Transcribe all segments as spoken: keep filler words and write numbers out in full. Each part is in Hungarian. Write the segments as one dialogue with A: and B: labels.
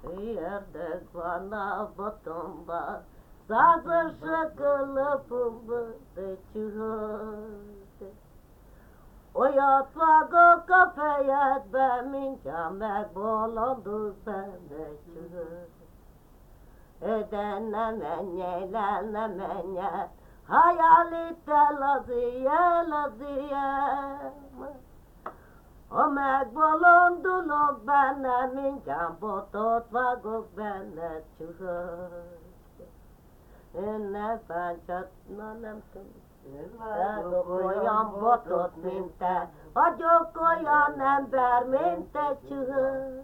A: Yerde bana botumba Zazı şıkılıpımı de çığırdı Oyatvago kafeye bemin camek bolandı bende çığırdı Edene menye lene menye Hayalite laziye laziye Omek bolondulok benne min cambotot vagok benne çuhur Ne ben çatnanem tüm Koyan botot minte Acok koyan ember minte çuhur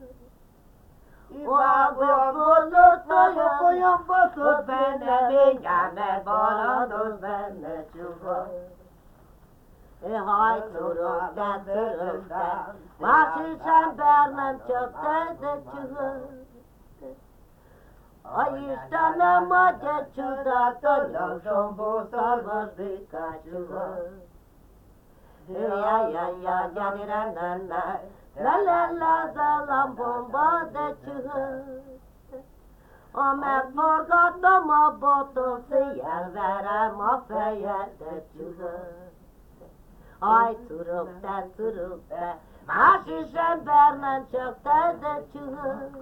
A: Vagok botot koyan botot benne min camek bolondul benne çuhur E hay turuk da turuk da Başı şembernem çok dedi çığır Ay istenem acı çuda Tolyoşum bu sarvaz bir kaçığır Ya ya ya ya nire na na La la la zalam bomba de çığır Amek forgatom a botom Siyel verem a feje de çığır Ay turuk da turuk da Başı şembernem çok dedi çığır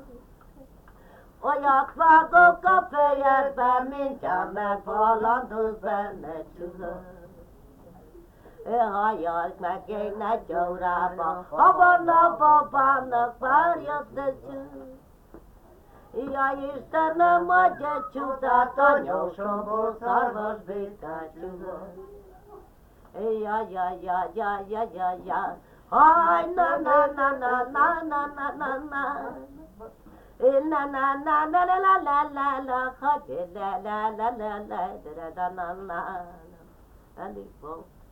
A: Oyatva go kafeye bemin camek falan düzene çığır E hayal mekine coğraba Havana babanlık var yadı çığır Ya istenem acı çuda Tanyoşum bu sarhoş bir kaçığır Ya ya ya ya ya ya ya Ay na na na na na na na na na Na na na na la la la la la Hadi la la la la la la la la la la la